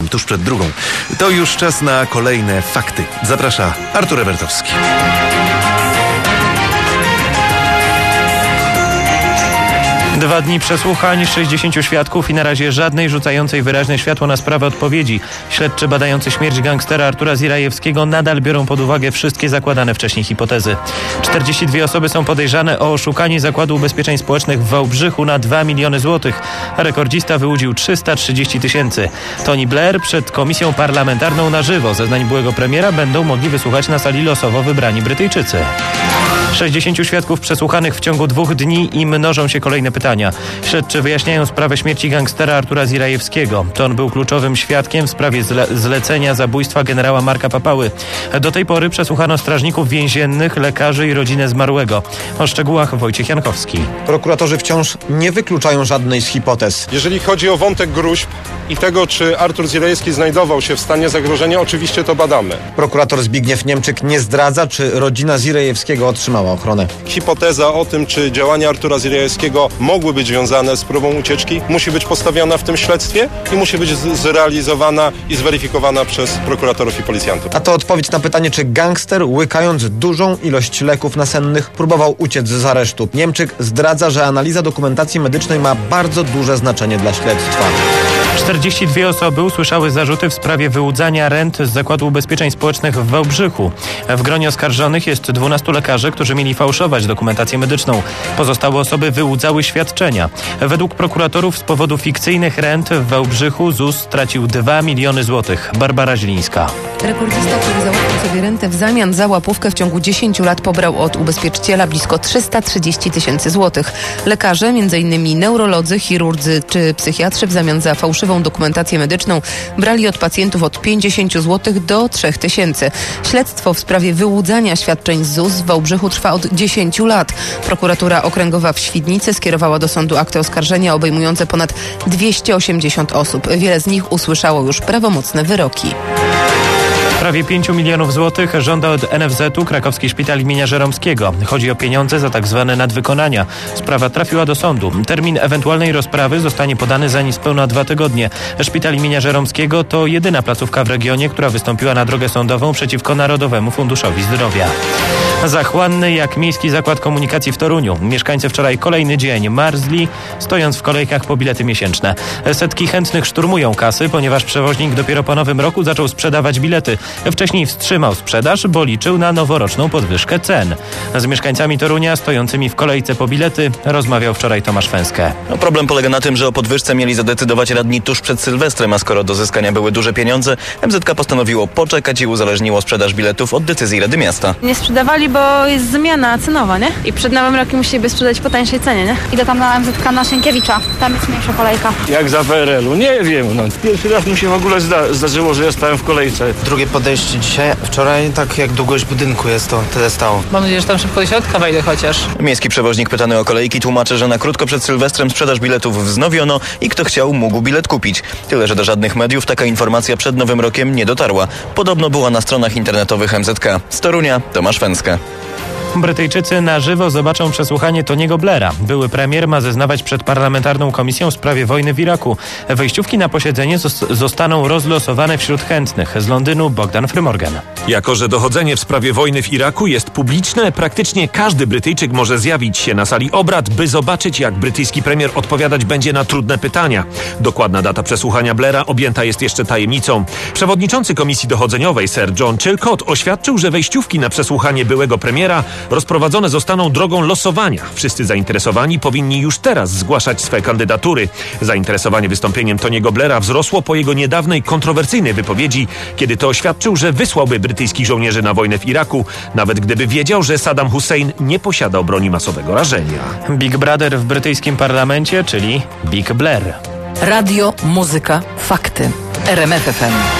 tuż przed drugą. To już czas na kolejne fakty. Zaprasza Artur Ebertowski. 2 dni przesłuchań, 60 świadków i na razie żadnej rzucającej wyraźne światło na sprawę odpowiedzi. Śledczy badający śmierć gangstera Artura Zirajewskiego nadal biorą pod uwagę wszystkie zakładane wcześniej hipotezy. 42 osoby są podejrzane o oszukanie Zakładu Ubezpieczeń Społecznych w Wałbrzychu na 2 miliony złotych. Rekordzista wyłudził 330 000. Tony Blair przed komisją parlamentarną na żywo. Zeznań byłego premiera będą mogli wysłuchać na sali losowo wybrani Brytyjczycy. 60 świadków przesłuchanych w ciągu 2 dni i mnożą się kolejne pytania. Śledczy wyjaśniają sprawę śmierci gangstera Artura Zirajewskiego. To on był kluczowym świadkiem w sprawie zlecenia zabójstwa generała Marka Papały. Do tej pory przesłuchano strażników więziennych, lekarzy i rodzinę zmarłego. O szczegółach Wojciech Jankowski. Prokuratorzy wciąż nie wykluczają żadnej z hipotez. Jeżeli chodzi o wątek gruźb i tego, czy Artur Zirajewski znajdował się w stanie zagrożenia, oczywiście to badamy. Prokurator Zbigniew Niemczyk nie zdradza, czy rodzina Zirajewskiego otrzymała ochronę. Hipoteza o tym, czy działania Artura Zirajewskiego mogły być związane z próbą ucieczki, musi być postawiona w tym śledztwie i musi być zrealizowana i zweryfikowana przez prokuratorów i policjantów. A to odpowiedź na pytanie, czy gangster, łykając dużą ilość leków nasennych, próbował uciec z aresztu. Niemczyk zdradza, że analiza dokumentacji medycznej ma bardzo duże znaczenie dla śledztwa. 42 osoby usłyszały zarzuty w sprawie wyłudzania rent z Zakładu Ubezpieczeń Społecznych w Wałbrzychu. W gronie oskarżonych jest 12 lekarzy, którzy mieli fałszować dokumentację medyczną. Pozostałe osoby wyłudzały świadczenia. Według prokuratorów z powodu fikcyjnych rent w Wałbrzychu ZUS stracił 2 miliony złotych. Barbara Zielińska. Rekordzista, który załatwił sobie rentę w zamian za łapówkę, w ciągu 10 lat pobrał od ubezpieczyciela blisko 330 000 złotych. Lekarze, m.in. neurolodzy, chirurdzy czy psychiatrzy, w zamian za fałszywą dokumentację medyczną brali od pacjentów od 50 zł do 3 000. Śledztwo w sprawie wyłudzania świadczeń z ZUS w Wałbrzychu trwa od 10 lat. Prokuratura Okręgowa w Świdnicy skierowała do sądu akty oskarżenia obejmujące ponad 280 osób. Wiele z nich usłyszało już prawomocne wyroki. Prawie 5 milionów złotych żąda od NFZ-u Krakowski Szpital imienia Żeromskiego. Chodzi o pieniądze za tak zwane nadwykonania. Sprawa trafiła do sądu. Termin ewentualnej rozprawy zostanie podany za niespełna 2 tygodnie. Szpital imienia Żeromskiego to jedyna placówka w regionie, która wystąpiła na drogę sądową przeciwko Narodowemu Funduszowi Zdrowia. Zachłanny jak Miejski Zakład Komunikacji w Toruniu. Mieszkańcy wczoraj kolejny dzień marzli, stojąc w kolejkach po bilety miesięczne. Setki chętnych szturmują kasy, ponieważ przewoźnik dopiero po nowym roku zaczął sprzedawać bilety. Wcześniej wstrzymał sprzedaż, bo liczył na noworoczną podwyżkę cen. Z mieszkańcami Torunia stojącymi w kolejce po bilety rozmawiał wczoraj Tomasz Fęskę. Problem polega na tym, że o podwyżce mieli zadecydować radni tuż przed Sylwestrem, a skoro do zyskania były duże pieniądze, MZK postanowiło poczekać i uzależniło sprzedaż biletów od decyzji Rady Miasta. Nie sprzedawali, bo jest zmiana cenowa, nie? I przed nowym rokiem musieliby sprzedać po tańszej cenie, nie? Idę tam na MZK na Sienkiewicza. Tam jest mniejsza kolejka. Jak za PRL-u? Nie wiem. Pierwszy raz mi się w ogóle zdarzyło, że ja stałem w kolejce. Drugie podejście dzisiaj. Wczoraj tak jak długość budynku jest, to tyle stało. Mam nadzieję, że tam szybko do środka wejdę chociaż. Miejski przewoźnik pytany o kolejki tłumaczy, że na krótko przed Sylwestrem sprzedaż biletów wznowiono i kto chciał, mógł bilet kupić. Tyle, że do żadnych mediów taka informacja przed Nowym Rokiem nie dotarła. Podobno była na stronach internetowych MZK. Z Torunia Tomasz Fęskę. Brytyjczycy na żywo zobaczą przesłuchanie Tony'ego Blaira. Były premier ma zeznawać przed parlamentarną komisją w sprawie wojny w Iraku. Wejściówki na posiedzenie zostaną rozlosowane wśród chętnych. Z Londynu Bogdan Frymorgan. Jako że dochodzenie w sprawie wojny w Iraku jest publiczne, praktycznie każdy Brytyjczyk może zjawić się na sali obrad, by zobaczyć, jak brytyjski premier odpowiadać będzie na trudne pytania. Dokładna data przesłuchania Blaira objęta jest jeszcze tajemnicą. Przewodniczący Komisji Dochodzeniowej Sir John Chilcot oświadczył, że wejściówki na przesłuchanie byłego premiera rozprowadzone zostaną drogą losowania. Wszyscy zainteresowani powinni już teraz zgłaszać swe kandydatury. Zainteresowanie wystąpieniem Tony'ego Blaira wzrosło po jego niedawnej kontrowersyjnej wypowiedzi, kiedy to oświadczył, że wysłałby brytyjskich żołnierzy na wojnę w Iraku, nawet gdyby wiedział, że Saddam Hussein nie posiadał broni masowego rażenia. Big Brother w brytyjskim parlamencie, czyli Big Blair. Radio, muzyka, fakty. RMF FM.